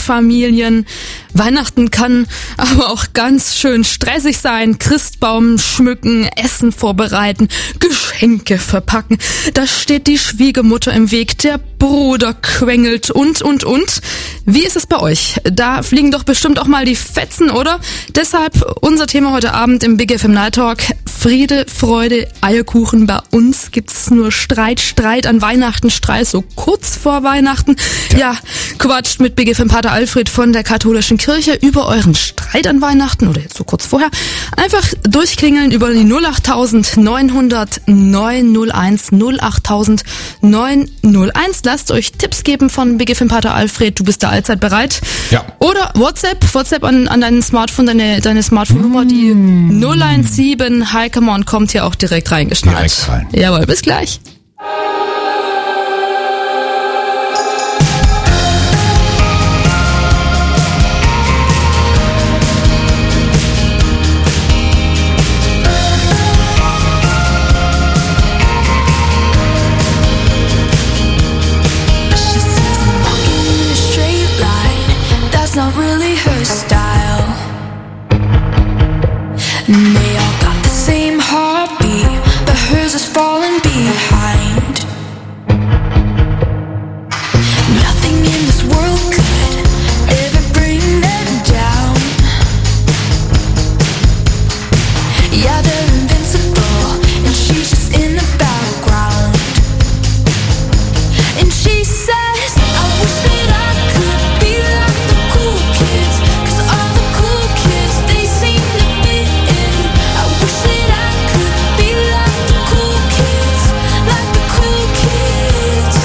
Familien. Weihnachten kann aber auch ganz schön stressig sein. Christbaum schmücken, Essen vorbereiten, Geschenke verpacken. Da steht die Schwiegermutter im Weg, der Bruder quengelt und. Wie ist es bei euch? Da fliegen doch bestimmt auch mal die Fetzen, oder? Deshalb unser Thema heute Abend im Big FM Night Talk. Friede, Freude, Eierkuchen. Bei uns gibt's nur Streit an Weihnachten, Streit so kurz vor Weihnachten. Ja, quatscht mit Big FM Pater Alfred von der katholischen Kirche über euren Streit an Weihnachten oder jetzt so kurz vorher. Einfach durchklingeln über die 08000 900 901 08000 901. Lasst euch Tipps geben von Big FM Pater Alfred. Du bist da allzeit bereit. Ja. Oder WhatsApp an dein Smartphone, deine Smartphone-Nummer, die 017. Hi, come on, kommt hier auch direkt reingeschnallt. Direkt rein. Jawohl, bis gleich. Not really her style. And they all got the same heartbeat, but hers is falling behind. Nothing in this world could ever bring them down. Yeah, they're invincible, and she's just in the background. And she says, I wish that I could be like the cool kids, 'cause all the cool kids, they seem to fit in. I wish that I could be like the cool kids, like the cool kids.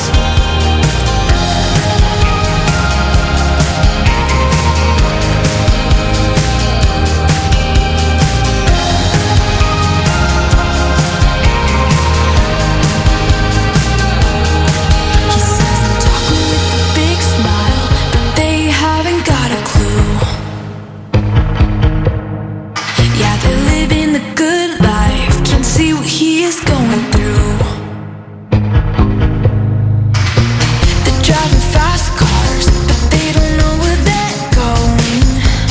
He says I'm talking with a big smile, but they haven't got a clue. Yeah, they're living the good life, can't see what he is going through. They're driving fast cars, but they don't know where they're going.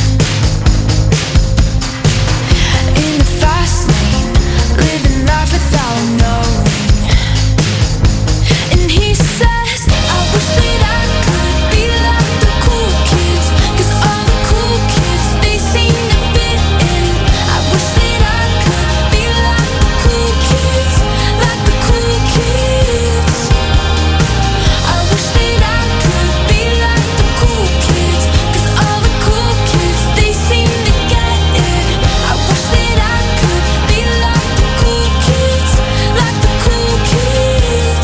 In the fast lane, living life without knowing. And he says, I wish that I could be like the cool kids, 'cause all the cool kids, they seem to fit in. I wish that I could be like the cool kids, like the cool kids. I wish that I could be like the cool kids, 'cause all the cool kids, they seem to get it. I wish that I could be like the cool kids, like the cool kids.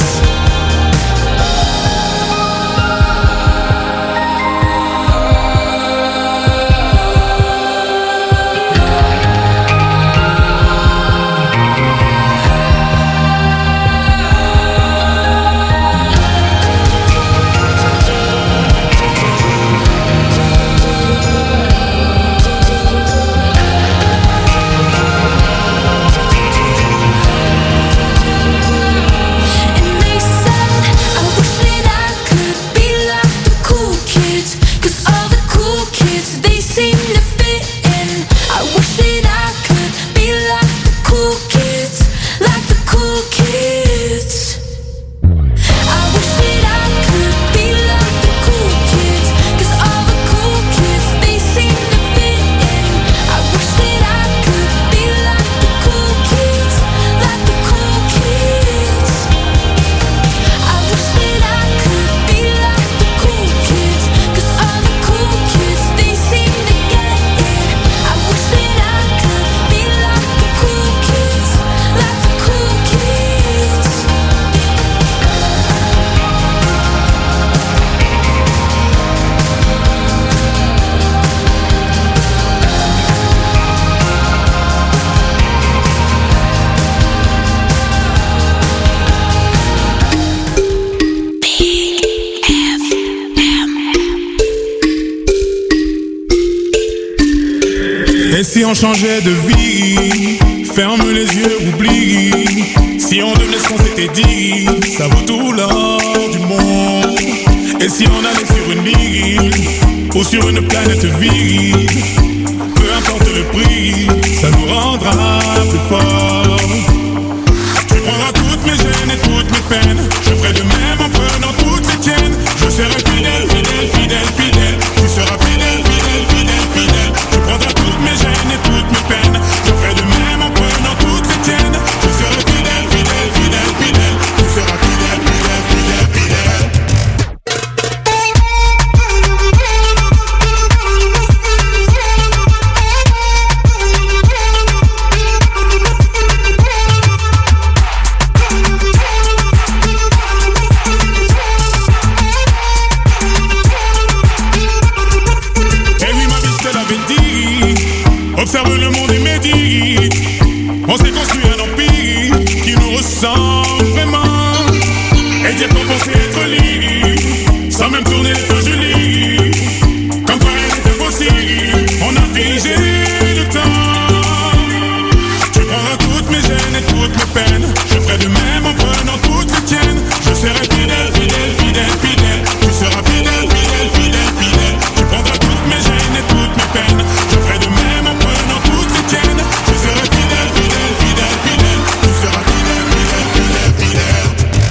And they said, I wish that I could be like the cool kids, 'cause all the cool kids, they seem to fit in. I wish that I could be like the cool kids, like the cool kids. I wish that I could be like the cool kids, 'cause all the cool kids, they seem to fit in. I wish that I could be like the cool kids, like the cool kids. I wish that I could be like the cool kids, 'cause all the cool kids, they seem to get it. I wish that I could be like the cool kids, like the cool kids. Et si on changeait de vie, ferme les yeux, oublie. Si on devenait ce qu'on s'était dit, ça vaut tout l'or du monde. Et si on allait sur une île, ou sur une planète vide. Peu importe le prix, ça nous rendra plus forts. Tu prendras toutes mes gênes et toutes mes peines. Je ferai de même en prenant toutes les tiennes. Je serai fidèle, fidèle, fidèle, fidèle. Tu seras fidèle, fidèle, fidèle, fidèle. Tu prendras toutes mes gênes et toutes mes peines. Je ferai de même en prenant toutes les tiennes. Je serai fidèle, fidèle, fidèle, fidèle. Tu seras fidèle, fidèle, fidèle, fidèle. Observe le monde et médite. On s'est construit un empire qui nous ressemble vraiment. Et dire qu'on pensait être libre, sans même tourner les pages du livre. Comme quoi rien n'était possible, on a figé le temps. Tu prendras toutes mes gênes et toutes mes peines. Je ferai de même en prenant toutes les tiennes. Je serai fidèle, fidèle, fidèle, fidèle. Tu seras fidèle, fidèle, fidèle, fidèle. Tu prendras toutes mes gênes et toutes mes peines. Je ferai de même en prenant toutes les tiennes. Je serai fidèle, fidèle, fidèle, fidèle. Tu seras fidèle, fidèle, fidèle, fidèle.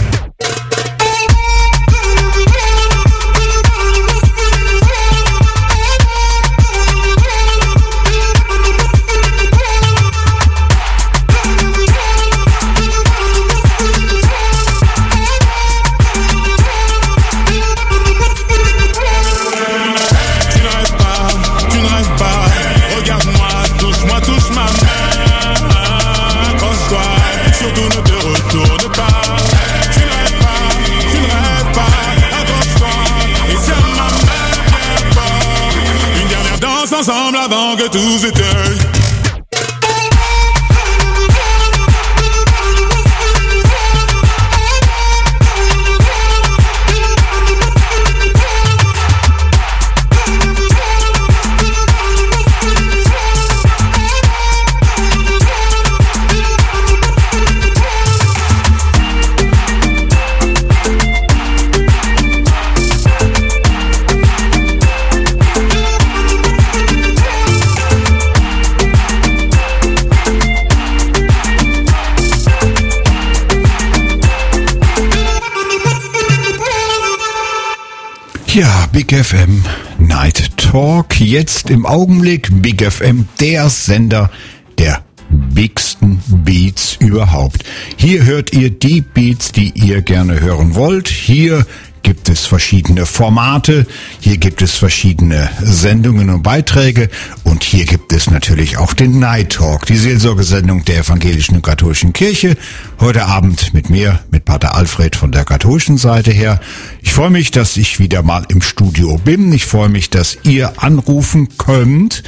Ensemble avant que tout s'éteigne. Ja, Big FM Night Talk. Jetzt im Augenblick Big FM, der Sender der bigsten Beats überhaupt. Hier hört ihr die Beats, die ihr gerne hören wollt. Hier gibt es verschiedene Formate, hier gibt es verschiedene Sendungen und Beiträge und hier gibt es natürlich auch den Night Talk, die Seelsorgesendung der Evangelischen und Katholischen Kirche. Heute Abend mit mir, mit Pater Alfred von der katholischen Seite her. Ich freue mich, dass ich wieder mal im Studio bin. Ich freue mich, dass ihr anrufen könnt.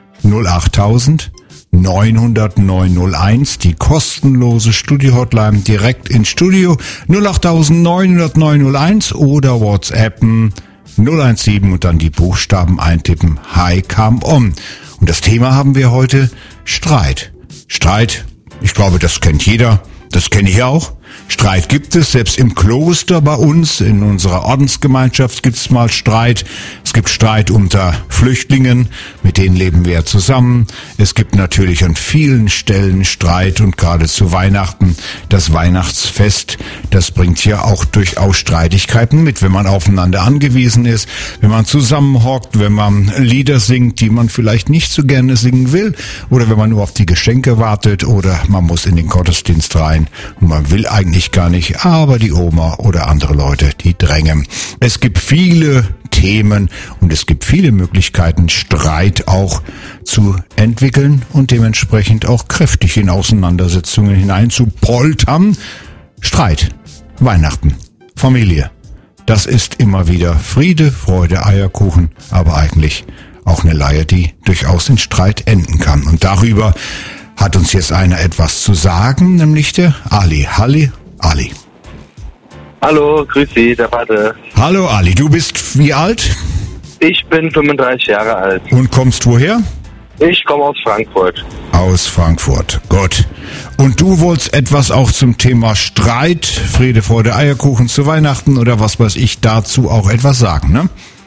08000 900 901, die kostenlose Studio-Hotline direkt ins Studio, 08000 900 901 oder WhatsAppen 017 und dann die Buchstaben eintippen, Hi, come on. Und das Thema haben wir heute, Streit. Streit, ich glaube, das kennt jeder, das kenne ich auch. Streit gibt es, selbst im Kloster bei uns, in unserer Ordensgemeinschaft gibt es mal Streit. Es gibt Streit unter Flüchtlingen, mit denen leben wir ja zusammen. Es gibt natürlich an vielen Stellen Streit und gerade zu Weihnachten, das Weihnachtsfest, das bringt ja auch durchaus Streitigkeiten mit, wenn man aufeinander angewiesen ist, wenn man zusammenhockt, wenn man Lieder singt, die man vielleicht nicht so gerne singen will oder wenn man nur auf die Geschenke wartet oder man muss in den Gottesdienst rein und man will eigentlich gar nicht, aber die Oma oder andere Leute, die drängen. Es gibt viele Themen und es gibt viele Möglichkeiten, Streit auch zu entwickeln und dementsprechend auch kräftig in Auseinandersetzungen hinein zu poltern. Streit, Weihnachten, Familie. Das ist immer wieder Friede, Freude, Eierkuchen, aber eigentlich auch eine Leier, die durchaus in Streit enden kann. Und darüber hat uns jetzt einer etwas zu sagen, nämlich der Ali. Ali. Hallo, grüß Sie, der Pater. Hallo Ali, du bist wie alt? Ich bin 35 Jahre alt. Und kommst woher? Ich komme aus Frankfurt. Aus Frankfurt, gut. Und du wolltest etwas auch zum Thema Streit, Friede, Freude, Eierkuchen zu Weihnachten oder was weiß ich dazu auch etwas sagen, ne?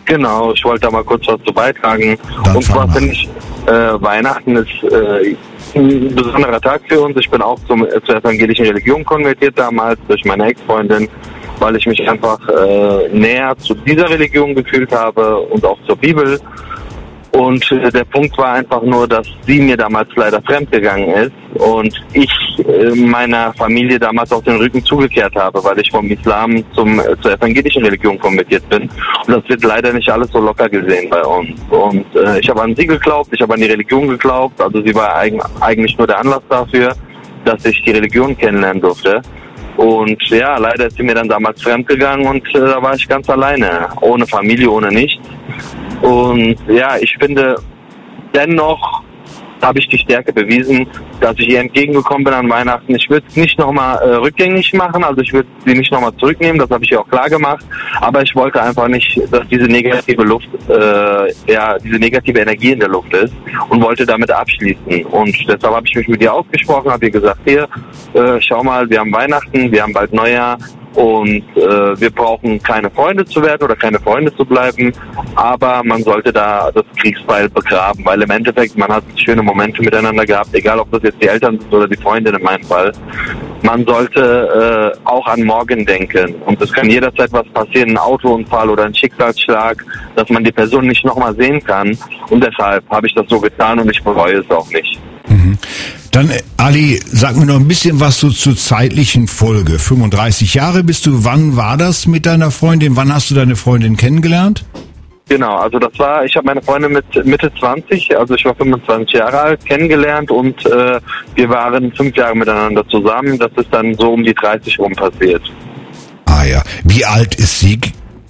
Genau, ich wollte da mal kurz was zu beitragen. Dann Und zwar fang finde ich, Weihnachten ist ein besonderer Tag für uns. Ich bin auch zur evangelischen Religion konvertiert damals durch meine Ex-Freundin, weil ich mich einfach näher zu dieser Religion gefühlt habe und auch zur Bibel. Und der Punkt war einfach nur, dass sie mir damals leider fremdgegangen ist und ich meiner Familie damals auch den Rücken zugekehrt habe, weil ich vom Islam zur evangelischen Religion konvertiert bin. Und das wird leider nicht alles so locker gesehen bei uns. Und ich habe an sie geglaubt, ich habe an die Religion geglaubt. Also sie war eigentlich nur der Anlass dafür, dass ich die Religion kennenlernen durfte. Und ja, leider ist sie mir dann damals fremdgegangen und da war ich ganz alleine, ohne Familie, ohne nichts. Und ja, ich finde, dennoch habe ich die Stärke bewiesen, dass ich ihr entgegengekommen bin an Weihnachten. Ich würde es nicht nochmal rückgängig machen, also ich würde sie nicht nochmal zurücknehmen, das habe ich ihr auch klar gemacht. Aber ich wollte einfach nicht, dass diese negative Luft, diese negative Energie in der Luft ist und wollte damit abschließen. Und deshalb habe ich mich mit ihr ausgesprochen, habe ihr gesagt, hier, schau mal, wir haben Weihnachten, wir haben bald Neujahr. Und wir brauchen keine Freunde zu werden oder keine Freunde zu bleiben, aber man sollte da das Kriegsbeil begraben, weil im Endeffekt, man hat schöne Momente miteinander gehabt, egal ob das jetzt die Eltern sind oder die Freundin in meinem Fall. Man sollte auch an morgen denken und es kann jederzeit was passieren, ein Autounfall oder ein Schicksalsschlag, dass man die Person nicht nochmal sehen kann und deshalb habe ich das so getan und ich bereue es auch nicht. Dann, Ali, sag mir noch ein bisschen was so zur zeitlichen Folge. 35 Jahre bist du. Wann war das mit deiner Freundin? Wann hast du deine Freundin kennengelernt? Genau, also ich habe meine Freundin mit Mitte 20, also ich war 25 Jahre alt, kennengelernt und wir waren 5 Jahre miteinander zusammen. Das ist dann so um die 30 rum passiert. Ah ja. Wie alt ist sie?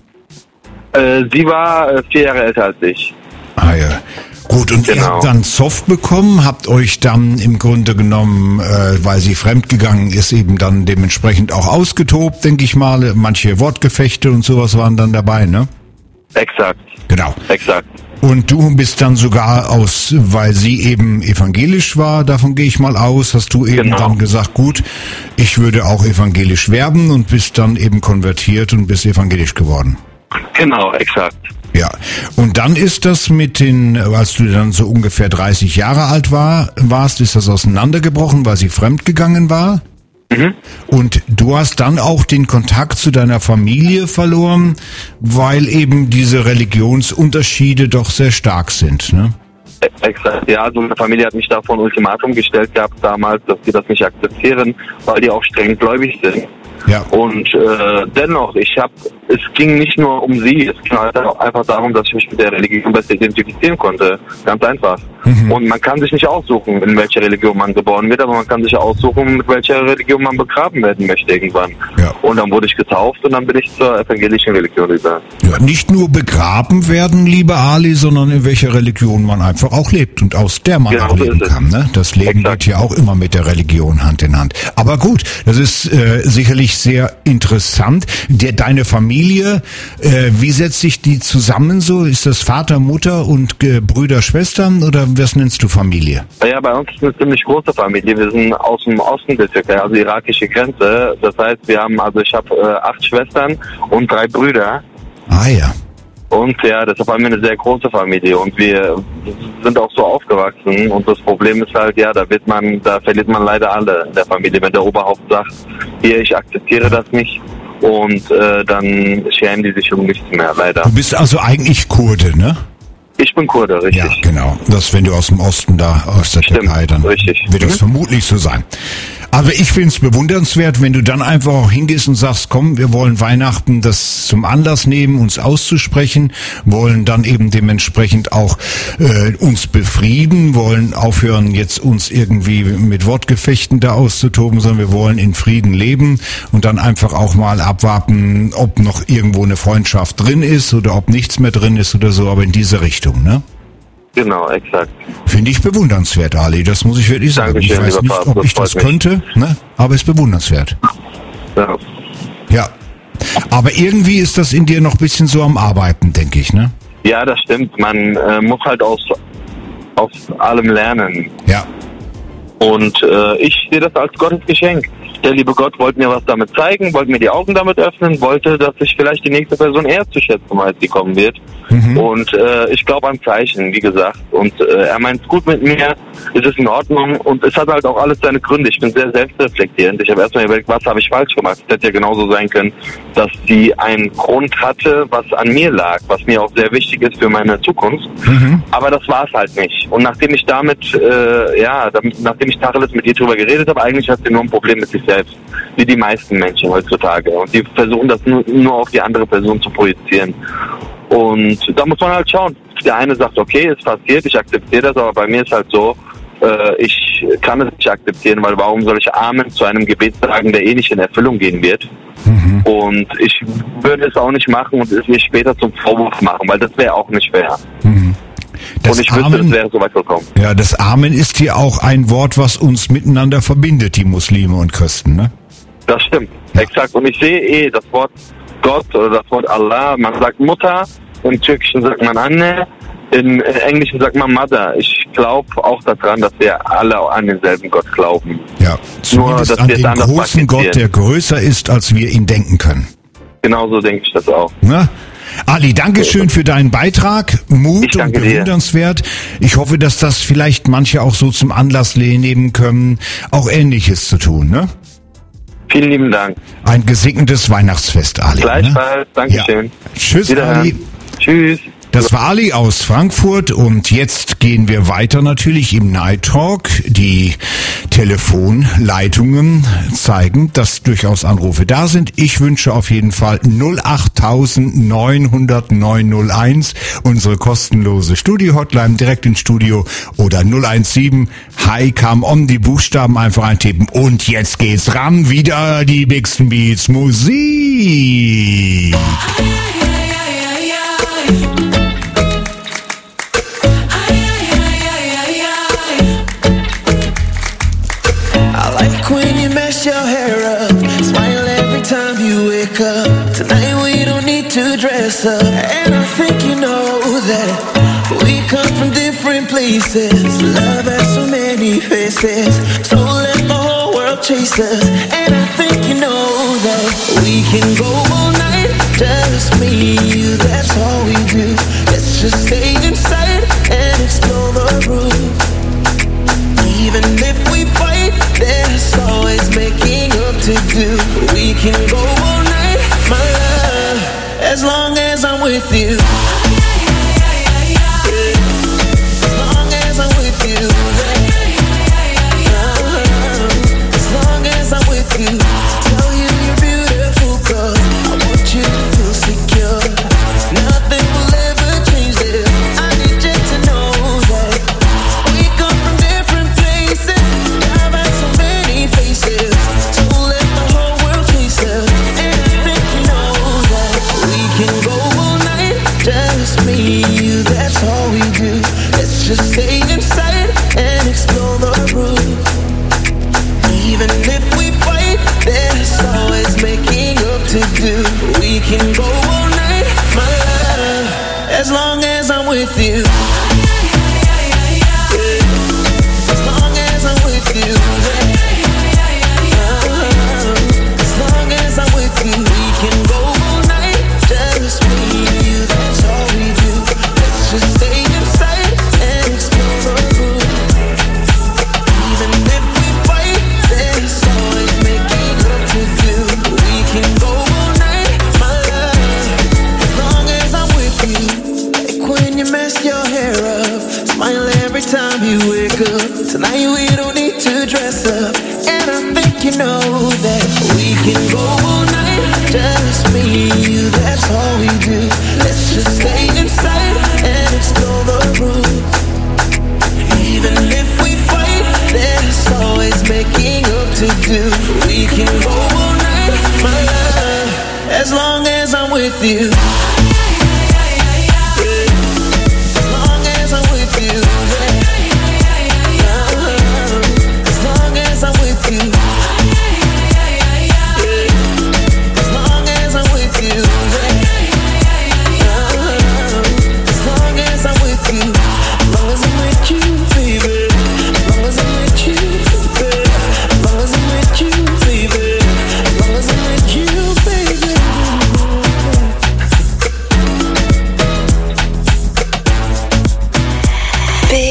Sie war 4 Jahre älter als ich. Ah ja. Gut, und ihr habt dann Zoff bekommen, habt euch dann im Grunde genommen, weil sie fremdgegangen ist, eben dann dementsprechend auch ausgetobt, denke ich mal. Manche Wortgefechte und sowas waren dann dabei, ne? Exakt. Genau. Exakt. Und du bist dann sogar weil sie eben evangelisch war, davon gehe ich mal aus, hast du eben dann gesagt, gut, ich würde auch evangelisch werben und bist dann eben konvertiert und bist evangelisch geworden. Genau, exakt. Ja, und dann ist das als du dann so ungefähr 30 Jahre alt warst, ist das auseinandergebrochen, weil sie fremdgegangen war. Mhm. Und du hast dann auch den Kontakt zu deiner Familie verloren, weil eben diese Religionsunterschiede doch sehr stark sind, ne? Exakt, ja, also meine Familie hat mich davor ein Ultimatum gestellt gehabt damals, dass sie das nicht akzeptieren, weil die auch streng gläubig sind. Ja. Und dennoch, es ging nicht nur um sie, es ging halt auch einfach darum, dass ich mich mit der Religion besser identifizieren konnte. Ganz einfach. Mhm. Und man kann sich nicht aussuchen, in welcher Religion man geboren wird, aber man kann sich aussuchen, mit welcher Religion man begraben werden möchte irgendwann. Ja. Und dann wurde ich getauft und dann bin ich zur evangelischen Religion über. Ja, nicht nur begraben werden, lieber Ali, sondern in welcher Religion man einfach auch lebt und aus der man auch leben kann. Ne? Das Leben geht ja auch immer mit der Religion Hand in Hand. Aber gut, das ist sicherlich sehr interessant. Deine Familie, wie setzt sich die zusammen so? Ist das Vater, Mutter und Brüder, Schwestern oder was nennst du Familie? Ja, bei uns ist eine ziemlich große Familie. Wir sind aus dem Osten der Türkei, also irakische Grenze. Das heißt, ich habe 8 Schwestern und 3 Brüder. Ah ja. Und ja, deshalb haben wir eine sehr große Familie und wir sind auch so aufgewachsen und das Problem ist halt, ja, da verliert man leider alle in der Familie, wenn der Oberhaupt sagt, hier, ich akzeptiere das nicht und dann schämen die sich um nichts mehr, leider. Du bist also eigentlich Kurde, ne? Ich bin Kurde, richtig. Ja, genau. Wenn du aus dem Osten aus der Türkei, dann wird das vermutlich so sein. Aber ich finde es bewundernswert, wenn du dann einfach auch hingehst und sagst, komm, wir wollen Weihnachten das zum Anlass nehmen, uns auszusprechen, wollen dann eben dementsprechend auch uns befrieden, wollen aufhören, jetzt uns irgendwie mit Wortgefechten da auszutoben, sondern wir wollen in Frieden leben und dann einfach auch mal abwarten, ob noch irgendwo eine Freundschaft drin ist oder ob nichts mehr drin ist oder so, aber in diese Richtung, ne? Genau, exakt. Finde ich bewundernswert, Ali, das muss ich wirklich sagen. Dankeschön, ich weiß nicht, ob ich das könnte, ne? Aber es ist bewundernswert. Ja. Ja. Aber irgendwie ist das in dir noch ein bisschen so am Arbeiten, denke ich, ne? Ja, das stimmt. Man muss halt aus allem lernen. Ja. Und ich sehe das als Gottes Geschenk. der liebe Gott wollte mir was damit zeigen, wollte mir die Augen damit öffnen, wollte, dass ich vielleicht die nächste Person eher zu schätzen weiß, die kommen wird. Und ich glaube an Zeichen, wie gesagt. Und er meint es gut mit mir, es ist in Ordnung und es hat halt auch alles seine Gründe. Ich bin sehr selbstreflektierend. Ich habe erstmal überlegt, was habe ich falsch gemacht? Es hätte ja genauso sein können, dass sie einen Grund hatte, was an mir lag, was mir auch sehr wichtig ist für meine Zukunft. Aber das war es halt nicht. Und nachdem ich nachdem ich Tacheles mit ihr drüber geredet habe, eigentlich hat sie nur ein Problem mit sich selbst, wie die meisten Menschen heutzutage. Und die versuchen das nur auf die andere Person zu projizieren. Und da muss man halt schauen. Der eine sagt, okay, es passiert, ich akzeptiere das, aber bei mir ist halt so, ich kann es nicht akzeptieren, weil warum soll ich Amen zu einem Gebet sagen, der eh nicht in Erfüllung gehen wird? Und ich würde es auch nicht machen und es mir später zum Vorwurf machen, weil das wäre auch nicht fair. Und ich wüsste, es wäre so weit gekommen. Ja, das Amen ist hier auch ein Wort, was uns miteinander verbindet, die Muslime und Christen, ne? Das stimmt, exakt. Und ich sehe das Wort Gott oder das Wort Allah, man sagt Mutter, im Türkischen sagt man Anne, im Englischen sagt man Mother. Ich glaube auch daran, dass wir alle an denselben Gott glauben. Ja, zumindest dass an wir es den anders großen Gott, der größer ist, als wir ihn denken können. Genauso denke ich das auch. Ne? Ali, Dankeschön für deinen Beitrag. Mut Ich und danke dir. bewundernswert. Ich hoffe, dass das vielleicht manche auch so zum Anlass nehmen können, auch Ähnliches zu tun, ne? Vielen lieben Dank. Ein gesegnetes Weihnachtsfest, Ali. Gleichfalls, Ne? Dankeschön. Ja. Tschüss, Wiederhören. Ali. Tschüss. Das war Ali aus Frankfurt und jetzt gehen wir weiter natürlich im Night Talk. Die Telefonleitungen zeigen, dass durchaus Anrufe da sind. Ich wünsche auf jeden Fall 08900 901, unsere kostenlose Studio-Hotline direkt ins Studio oder 017 Hi, come on, die Buchstaben einfach eintippen und jetzt geht's ran, wieder die Bixen Beats Musik. I like when you mess your hair up, smile every time you wake up. Tonight we don't need to dress up, and I think you know that we come from different places. Love has so many faces, so let the whole world chase us. And I think you know that we can go all night, just me and you, that's all we do. Let's just stay inside and explore the room. Even if we fight, there's always making up to do. We can go all night, my love, as long as I'm with you. As long as I'm with you. As long as I'm with you. Tell you you're beautiful, 'cause I want you to feel secure. Nothing will ever change this. I need you to know that we come from different places. I've had so many faces, so let the whole world chase us. And I think you know that we can go all night, just me and you, that's all we do. Let's just stay inside and explore the room. Even if we fight, there's always making up to do. We can go all night, my love, as long as I'm with you. As long as I'm with you. As long as I'm with you, we can go all night, just me and you, that's all we do. Let's just stay inside and explore the room. Even if we fight, there's always making up to do. We can go all night, my love, as long as I'm with you. Like when you mess your hair up, smile every time you wake up. Tonight we don't need to dress up, and I think you know that we can go all night, just me and you, that's all we do. Let's just stay inside and explore the room. Even if we fight, there's always making up to do. We can go all night, my love, as long as I'm with you. As long as I'm with you. As long as I'm with you. As long as I'm with you.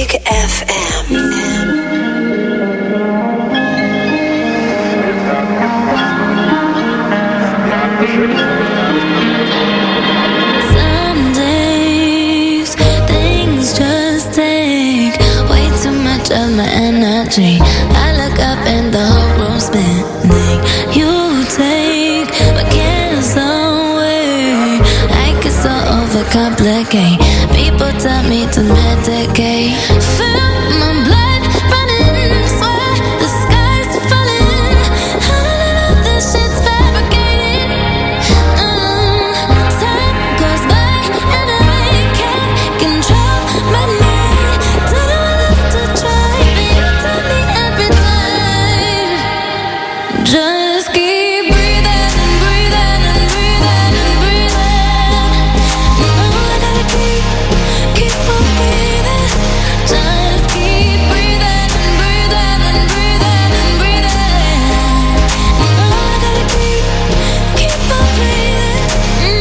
Big Some days things just take way too much of my energy. I look up and the whole room's spinning. You take my cares away. I get so overcomplicate. People tell me to medicate. Feel my blood running, swear the sky's falling. I don't know this shit's fabricated. Time goes by and I can't control my mind. Don't know what else to try, but you tell me every time. Just keep breathing and breathing and breathing and breathing. I gotta keep on breathing. Just keep breathing and breathing and breathing and breathing. I gotta keep on breathing.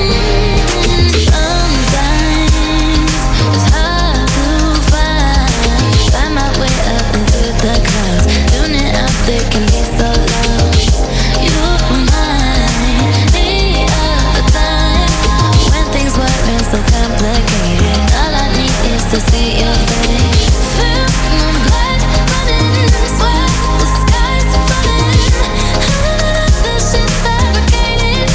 Sometimes it's hard to find my way up into the clouds. Tuning out, they can be so loud. You remind me of a time when things weren't so complicated. All I need is to see your face. Feel my blood running, swear the sky's falling. I don't know if this shit's fabricated.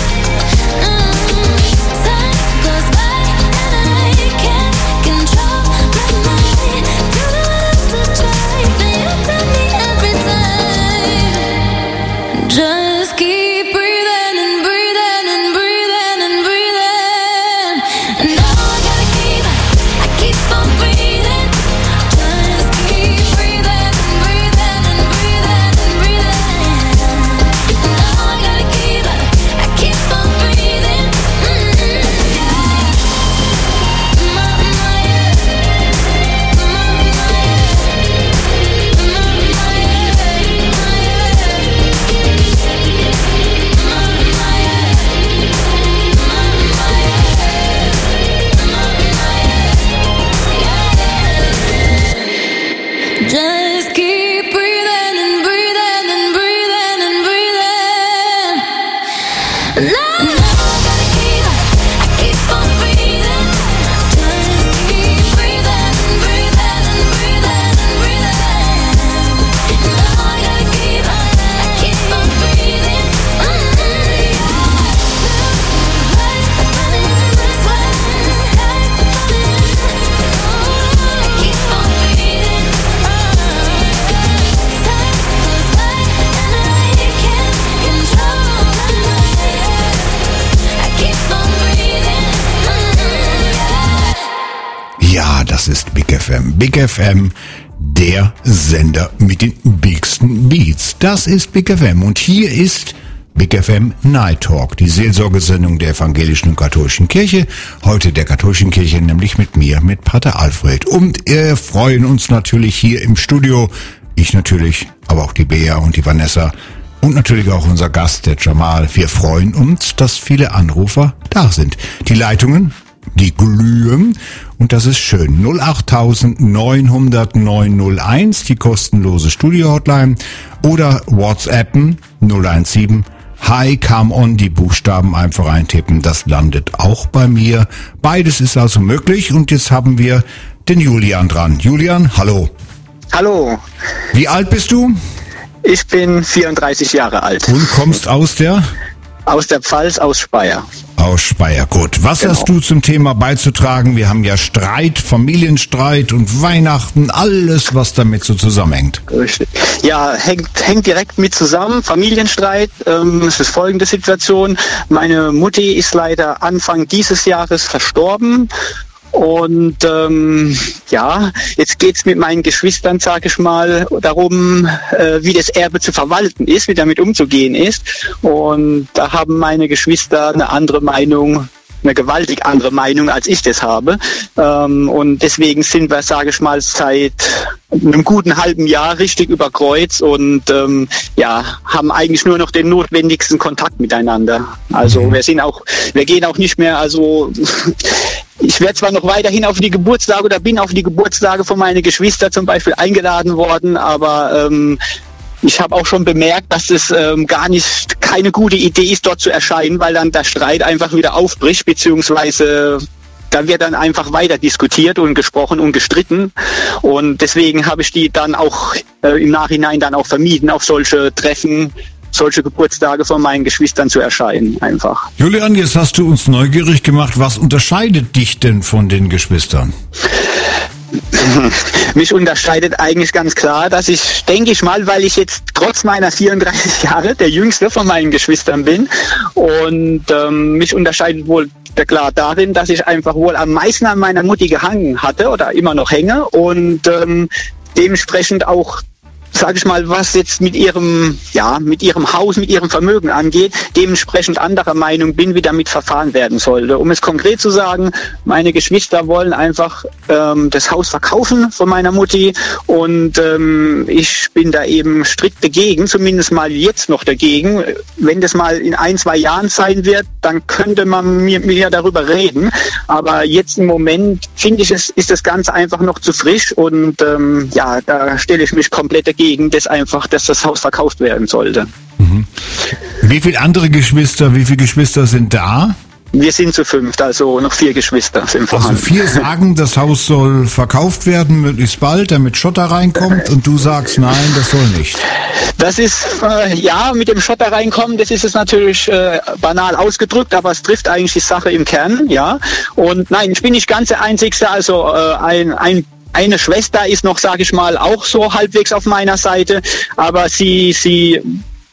Time goes by and I can't control my mind. Don't know what else to try, but you tell me every time. Just keep breathing and breathing and breathing and breathing. And now I gotta keep on breathing. Just keep breathing and breathing and breathing and breathing. And now I gotta keep on breathing. Just keep breathing and breathing and breathing and breathing. Now I gotta keep on breathing. Just keep breathing and breathing and breathing and breathing. Now I gotta keep on breathing. Keep on breathing. Time goes by and I can't control my mind. I keep on breathing. Ja, das ist Big FM. Big FM, der Sender mit den bigsten Beats. Das ist Big FM und hier ist Big FM Night Talk, die Seelsorgesendung der evangelischen und katholischen Kirche. Heute der katholischen Kirche, nämlich mit mir, mit Pater Alfred. Und wir freuen uns natürlich hier im Studio, ich natürlich, aber auch die Bea und die Vanessa und natürlich auch unser Gast, der Jamal. Wir freuen uns, dass viele Anrufer da sind. Die Leitungen, die glühen und das ist schön. 08900 901, die kostenlose Studio-Hotline oder WhatsAppen 017 Hi, come on, die Buchstaben einfach eintippen, das landet auch bei mir. Beides ist also möglich und jetzt haben wir den Julian dran. Julian, hallo. Hallo, Wie alt bist du? ich bin 34 Jahre alt. Und kommst aus der? Aus der Pfalz, aus Speyer. Aus Speyer, gut. Was Genau. hast du zum Thema beizutragen? Wir haben ja Streit, Familienstreit und Weihnachten, alles, was damit so zusammenhängt. Richtig. Ja, hängt direkt mit zusammen. Familienstreit. Es ist folgende Situation. Meine Mutti ist leider Anfang dieses Jahres verstorben. Und ja, jetzt geht's mit meinen Geschwistern, sage ich mal, darum, wie das Erbe zu verwalten ist, wie damit umzugehen ist. Und da haben meine Geschwister eine andere Meinung, eine gewaltig andere Meinung, als ich das habe. Und deswegen sind wir, sage ich mal, seit einem guten halben Jahr richtig über Kreuz und haben eigentlich nur noch den notwendigsten Kontakt miteinander. Also wir gehen auch nicht mehr, also ich werde zwar noch weiterhin auf die Geburtstage oder bin auf die Geburtstage von meinen Geschwistern zum Beispiel eingeladen worden, aber ich habe auch schon bemerkt, dass es keine gute Idee ist, dort zu erscheinen, weil dann der Streit einfach wieder aufbricht, beziehungsweise da wird dann einfach weiter diskutiert und gesprochen und gestritten. Und deswegen habe ich die dann auch im Nachhinein dann auch vermieden, auf solche Treffen, solche Geburtstage von meinen Geschwistern zu erscheinen, einfach. Julian, jetzt hast du uns neugierig gemacht. Was unterscheidet dich denn von den Geschwistern? Mich unterscheidet eigentlich ganz klar, dass ich, denke ich mal, weil ich jetzt trotz meiner 34 Jahre der jüngste von meinen Geschwistern bin und mich unterscheidet wohl klar darin, dass ich einfach wohl am meisten an meiner Mutti gehangen hatte oder immer noch hänge und dementsprechend auch, sage ich mal, was jetzt mit ihrem Haus, mit ihrem Vermögen angeht, dementsprechend anderer Meinung bin, wie damit verfahren werden sollte. Um es konkret zu sagen, meine Geschwister wollen einfach das Haus verkaufen von meiner Mutti und ich bin da eben strikt dagegen, zumindest mal jetzt noch dagegen. Wenn das mal in 1-2 Jahren sein wird, dann könnte man mir darüber reden. Aber jetzt im Moment finde ich, ist das Ganze einfach noch zu frisch und da stelle ich mich komplett dagegen, dass das Haus verkauft werden sollte. Mhm. Wie viele Geschwister sind da? Wir sind zu 5, also noch 4 Geschwister sind vorhanden. Also 4 sagen, das Haus soll verkauft werden, möglichst bald, damit Schotter reinkommt und du sagst, nein, das soll nicht. Das ist, mit dem Schotter reinkommen, das ist es natürlich banal ausgedrückt, aber es trifft eigentlich die Sache im Kern, ja. Und nein, ich bin nicht ganz der Einzige, also eine Schwester ist noch, sage ich mal, auch so halbwegs auf meiner Seite, aber sie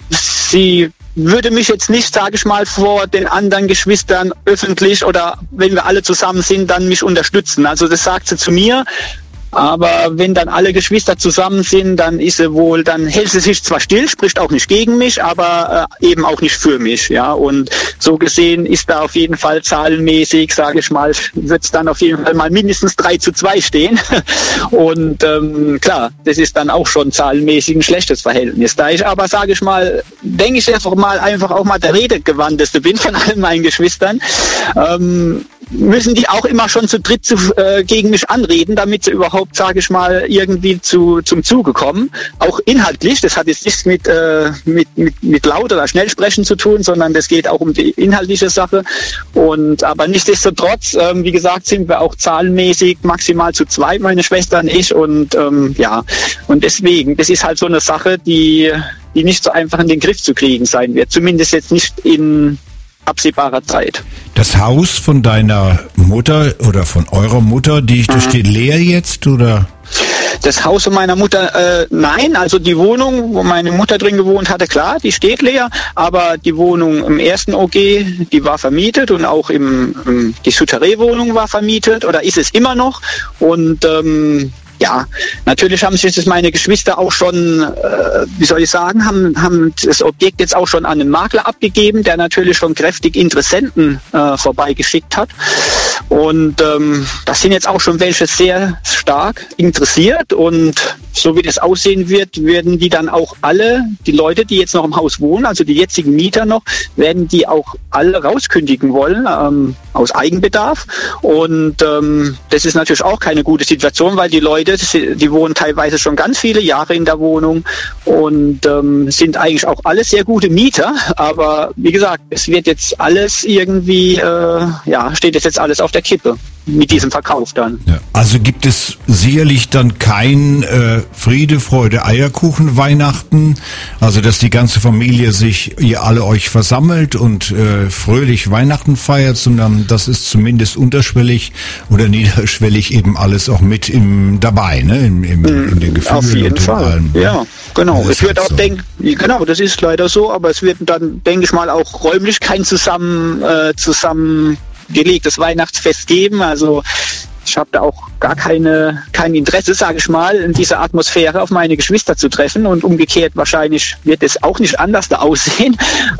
würde mich jetzt nicht, sage ich mal, vor den anderen Geschwistern öffentlich oder wenn wir alle zusammen sind, dann mich unterstützen. Also das sagt sie zu mir. Aber wenn dann alle Geschwister zusammen sind, dann hält sie sich zwar still, spricht auch nicht gegen mich, aber eben auch nicht für mich, ja. Und so gesehen ist da auf jeden Fall zahlenmäßig, sage ich mal, wird es dann auf jeden Fall mal mindestens 3:2 stehen. Und klar, das ist dann auch schon zahlenmäßig ein schlechtes Verhältnis. Da ich aber, sage ich mal, denke ich einfach auch mal der Redegewandteste bin von allen meinen Geschwistern, müssen die auch immer schon zu dritt gegen mich anreden, damit sie überhaupt, sage ich mal, irgendwie zum Zuge kommen. Auch inhaltlich, das hat jetzt nichts mit laut oder Schnellsprechen zu tun, sondern das geht auch um die inhaltliche Sache. Aber nichtsdestotrotz, wie gesagt, sind wir auch zahlenmäßig maximal zu 2, meine Schwester und ich. Und und deswegen, das ist halt so eine Sache, die nicht so einfach in den Griff zu kriegen sein wird. Zumindest jetzt nicht in absehbarer Zeit. Das Haus von deiner Mutter oder von eurer Mutter, das steht leer jetzt, oder? Das Haus von meiner Mutter, nein, also die Wohnung, wo meine Mutter drin gewohnt hatte, klar, die steht leer, aber die Wohnung im ersten OG, die war vermietet und auch die Souterrain-Wohnung war vermietet oder ist es immer noch und natürlich haben sich das meine Geschwister auch schon, haben das Objekt jetzt auch schon an den Makler abgegeben, der natürlich schon kräftig Interessenten vorbeigeschickt hat. Und das sind jetzt auch schon welche sehr stark interessiert und so wie das aussehen wird, werden die dann auch alle, die Leute, die jetzt noch im Haus wohnen, also die jetzigen Mieter noch, werden die auch alle rauskündigen wollen, aus Eigenbedarf. Und das ist natürlich auch keine gute Situation, weil die Leute, die wohnen teilweise schon ganz viele Jahre in der Wohnung und sind eigentlich auch alle sehr gute Mieter. Aber wie gesagt, es wird jetzt alles irgendwie, steht jetzt alles auf der Kippe mit diesem Verkauf dann. Ja, also gibt es sicherlich dann kein Friede, Freude, Eierkuchen Weihnachten, also dass die ganze Familie ihr alle euch versammelt und fröhlich Weihnachten feiert, sondern das ist zumindest unterschwellig oder niederschwellig eben alles auch mit dabei, ne? In den Gefühlen. Auf jeden Fall, allem, ja, genau. Es wird halt auch, genau, das ist leider so, aber es wird dann, denke ich mal, auch räumlich kein zusammengelegtes Weihnachtsfest geben. Also Ich habe da auch gar kein Interesse, sage ich mal, in dieser Atmosphäre auf meine Geschwister zu treffen, und umgekehrt wahrscheinlich wird es auch nicht anders da aussehen.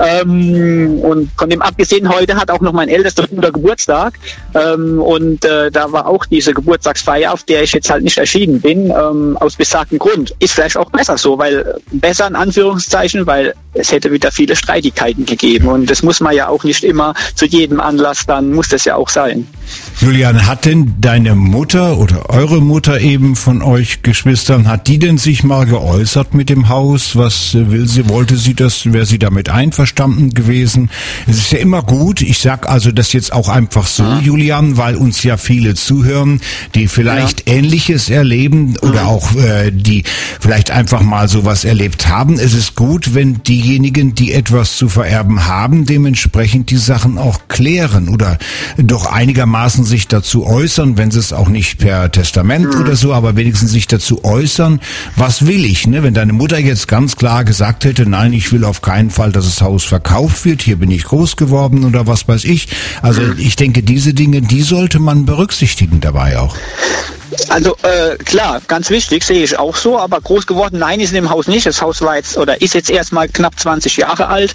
Und von dem abgesehen, heute hat auch noch mein ältester Bruder Geburtstag, und da war auch diese Geburtstagsfeier, auf der ich jetzt halt nicht erschienen bin, aus besagtem Grund. Ist vielleicht auch besser so, besser in Anführungszeichen, weil es hätte wieder viele Streitigkeiten gegeben, und das muss man ja auch nicht immer zu jedem Anlass, dann muss das ja auch sein. Julian, hat denn deine Mutter oder eure Mutter eben von euch Geschwistern, hat die denn sich mal geäußert mit dem Haus? Was will sie? Wollte sie das? Wäre sie damit einverstanden gewesen? Es ist ja immer gut, ich sag also das jetzt auch einfach so, Julian, weil uns ja viele zuhören, die vielleicht Ähnliches erleben oder auch die vielleicht einfach mal sowas erlebt haben. Es ist gut, wenn diejenigen, die etwas zu vererben haben, dementsprechend die Sachen auch klären oder doch einigermaßen sich dazu äußern, wenn sie es auch nicht per Testament oder so, aber wenigstens sich dazu äußern, was will ich, ne? Wenn deine Mutter jetzt ganz klar gesagt hätte, nein, ich will auf keinen Fall, dass das Haus verkauft wird, hier bin ich groß geworden oder was weiß ich. Also ich denke, diese Dinge, die sollte man berücksichtigen dabei auch. Also klar, ganz wichtig, sehe ich auch so, aber groß geworden, nein, ist in dem Haus nicht. Das Haus war jetzt ist jetzt erstmal knapp 20 Jahre alt.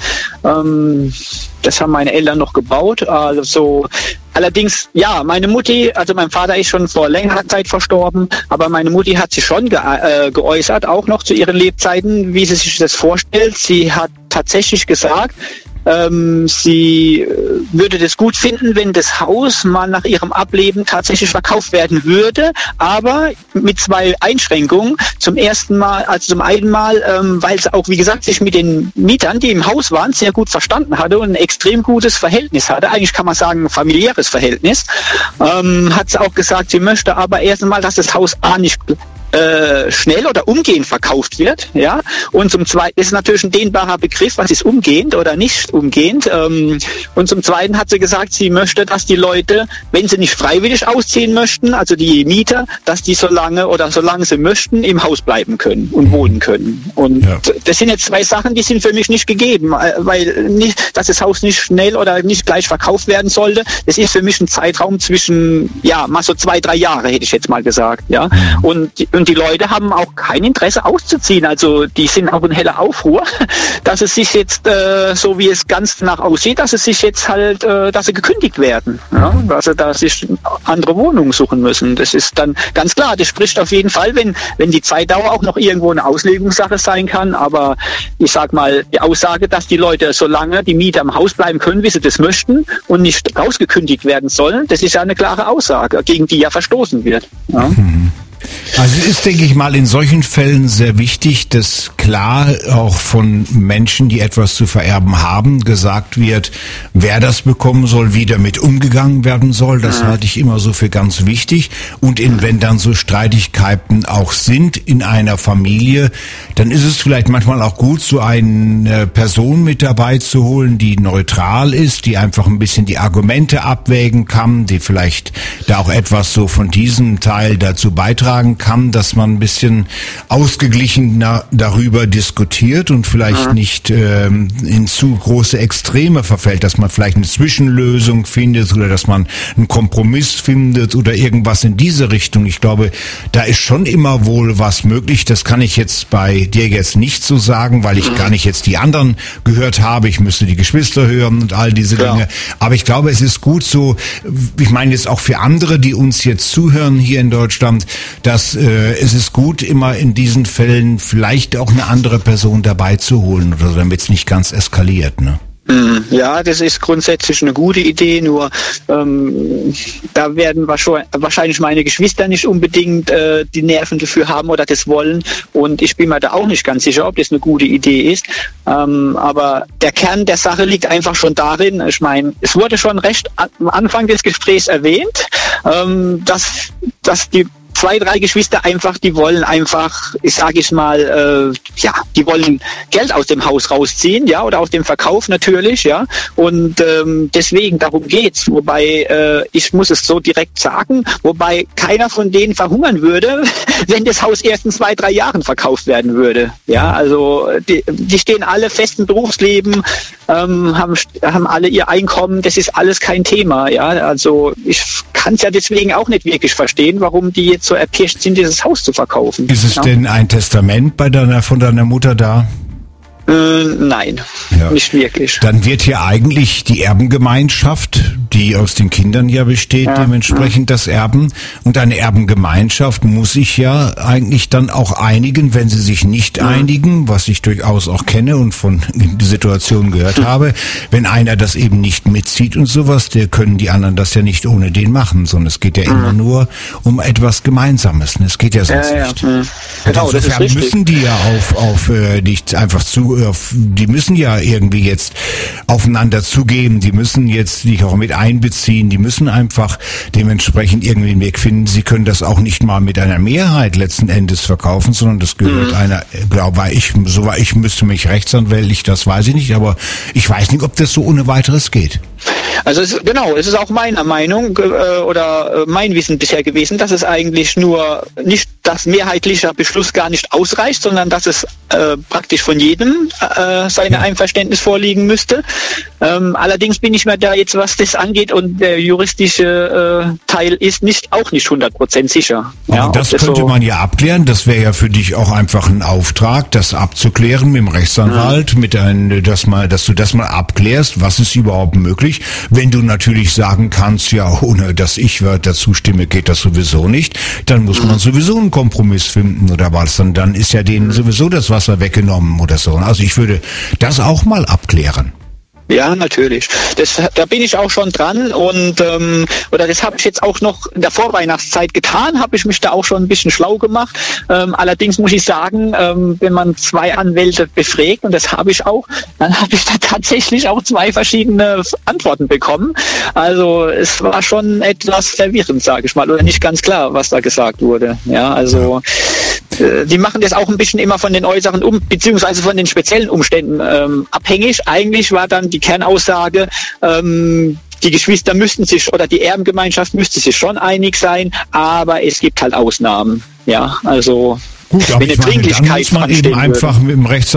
Das haben meine Eltern noch gebaut. Also allerdings, ja, meine Mutti, also mein Vater ist schon vor längerer Zeit verstorben, aber meine Mutti hat sich schon geäußert, auch noch zu ihren Lebzeiten, wie sie sich das vorstellt. Sie hat tatsächlich gesagt, sie würde das gut finden, wenn das Haus mal nach ihrem Ableben tatsächlich verkauft werden würde, aber mit 2 Einschränkungen. Zum einen Mal, weil sie auch, wie gesagt, sich mit den Mietern, die im Haus waren, sehr gut verstanden hatte und ein extrem gutes Verhältnis hatte. Eigentlich kann man sagen, ein familiäres Verhältnis. Hat sie auch gesagt, sie möchte aber erst einmal, dass das Haus nicht schnell oder umgehend verkauft wird, ja. Und zum Zweiten ist natürlich ein dehnbarer Begriff, was ist umgehend oder nicht umgehend. Und zum Zweiten hat sie gesagt, sie möchte, dass die Leute, wenn sie nicht freiwillig ausziehen möchten, also die Mieter, dass die solange sie möchten, im Haus bleiben können und wohnen können. Und das sind jetzt 2 Sachen, die sind für mich nicht gegeben, weil nicht, dass das Haus nicht schnell oder nicht gleich verkauft werden sollte. Das ist für mich ein Zeitraum zwischen, mal so 2-3 Jahre, hätte ich jetzt mal gesagt, ja. Und die Leute haben auch kein Interesse auszuziehen. Also die sind auch in heller Aufruhr, dass es sich jetzt, so wie es ganz danach aussieht, dass es sich jetzt halt, dass sie gekündigt werden. Ja? Dass sie da sich andere Wohnungen suchen müssen. Das ist dann ganz klar. Das spricht auf jeden Fall, wenn die Zeitdauer auch noch irgendwo eine Auslegungssache sein kann. Aber ich sag mal, die Aussage, dass die Leute, solange die Mieter im Haus bleiben können, wie sie das möchten und nicht rausgekündigt werden sollen, das ist ja eine klare Aussage, gegen die ja verstoßen wird. Ja? Also es ist, denke ich mal, in solchen Fällen sehr wichtig, dass klar auch von Menschen, die etwas zu vererben haben, gesagt wird, wer das bekommen soll, wie damit umgegangen werden soll. Das halte ich immer so für ganz wichtig. Und wenn dann so Streitigkeiten auch sind in einer Familie, dann ist es vielleicht manchmal auch gut, so eine Person mit dabei zu holen, die neutral ist, die einfach ein bisschen die Argumente abwägen kann, die vielleicht da auch etwas so von diesem Teil dazu beitragen kann, dass man ein bisschen ausgeglichener darüber diskutiert und vielleicht nicht in zu große Extreme verfällt, dass man vielleicht eine Zwischenlösung findet oder dass man einen Kompromiss findet oder irgendwas in diese Richtung. Ich glaube, da ist schon immer wohl was möglich. Das kann ich jetzt bei dir jetzt nicht so sagen, weil ich gar nicht jetzt die anderen gehört habe. Ich müsste die Geschwister hören und all diese Dinge. Aber ich glaube, es ist gut so, ich meine jetzt auch für andere, die uns jetzt zuhören hier in Deutschland, dass es ist gut, immer in diesen Fällen vielleicht auch eine andere Person dabei zu holen oder so, damit es nicht ganz eskaliert, ne? Ja, das ist grundsätzlich eine gute Idee, nur da werden wahrscheinlich meine Geschwister nicht unbedingt die Nerven dafür haben oder das wollen, und ich bin mir da auch nicht ganz sicher, ob das eine gute Idee ist, aber der Kern der Sache liegt einfach schon darin, ich meine, es wurde schon recht am Anfang des Gesprächs erwähnt, dass die 2, 3 Geschwister einfach, die wollen einfach, die wollen Geld aus dem Haus rausziehen, ja, oder aus dem Verkauf natürlich, ja, und deswegen, darum geht's, wobei ich muss es so direkt sagen, wobei keiner von denen verhungern würde, wenn das Haus erst in 2, 3 Jahren verkauft werden würde, ja, also die stehen alle fest im Berufsleben, haben alle ihr Einkommen, das ist alles kein Thema, ja, also ich kann es ja deswegen auch nicht wirklich verstehen, warum die jetzt so erpirscht sind, dieses Haus zu verkaufen. Ist es denn ein Testament von deiner Mutter da? Nein, nicht wirklich. Dann wird hier eigentlich die Erbengemeinschaft, die aus den Kindern ja besteht, dementsprechend das Erben. Und eine Erbengemeinschaft muss sich ja eigentlich dann auch einigen, wenn sie sich nicht einigen, was ich durchaus auch kenne und von Situationen gehört habe. Wenn einer das eben nicht mitzieht und sowas, können die anderen das ja nicht ohne den machen, sondern es geht ja immer nur um etwas Gemeinsames. Es geht ja sonst nicht. Genau, das ist richtig. Müssen die ja auf nicht einfach die müssen ja irgendwie jetzt aufeinander zugeben, die müssen jetzt dich auch mit einbeziehen, die müssen einfach dementsprechend irgendwie einen Weg finden. Sie können das auch nicht mal mit einer Mehrheit letzten Endes verkaufen, sondern das gehört ich müsste mich rechtsanwältlich, das weiß ich nicht, aber ich weiß nicht, ob das so ohne weiteres geht. Also es ist auch meine Meinung oder mein Wissen bisher gewesen, dass es eigentlich nur nicht das mehrheitliche Beschluss gar nicht ausreicht, sondern dass es praktisch von jedem seine Einverständnis vorliegen müsste. Allerdings bin ich mir da jetzt, was das angeht und der juristische Teil ist auch nicht 100% sicher. Ja, das könnte man ja abklären. Das wäre ja für dich auch einfach ein Auftrag, das abzuklären mit dem Rechtsanwalt, dass du das mal abklärst, was ist überhaupt möglich. Wenn du natürlich sagen kannst, ja, ohne dass ich dazu stimme, geht das sowieso nicht, dann muss man sowieso einen Kompromiss finden oder was. Dann ist ja denen sowieso das Wasser weggenommen oder so. Also ich würde das auch mal abklären. Ja, natürlich. Da bin ich auch schon dran und das habe ich jetzt auch noch in der Vorweihnachtszeit getan, habe ich mich da auch schon ein bisschen schlau gemacht. Allerdings muss ich sagen, wenn man 2 Anwälte befragt, und das habe ich auch, dann habe ich da tatsächlich auch 2 verschiedene Antworten bekommen. Also es war schon etwas verwirrend, sage ich mal, oder nicht ganz klar, was da gesagt wurde. Ja, also die machen das auch ein bisschen immer von den äußeren beziehungsweise von den speziellen Umständen abhängig. Eigentlich war dann die Kernaussage, die Geschwister müssten sich oder die Erbengemeinschaft müsste sich schon einig sein, aber es gibt halt Ausnahmen. Ja, also gut, aber wenn eine Dringlichkeit dann muss man eben einfach mit dem